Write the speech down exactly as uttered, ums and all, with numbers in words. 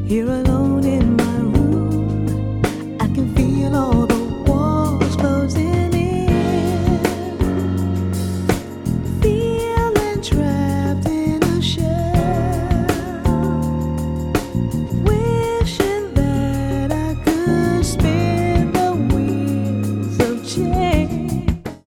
Here alone in my room, I can feel all the walls closing in. Feeling trapped in a shell.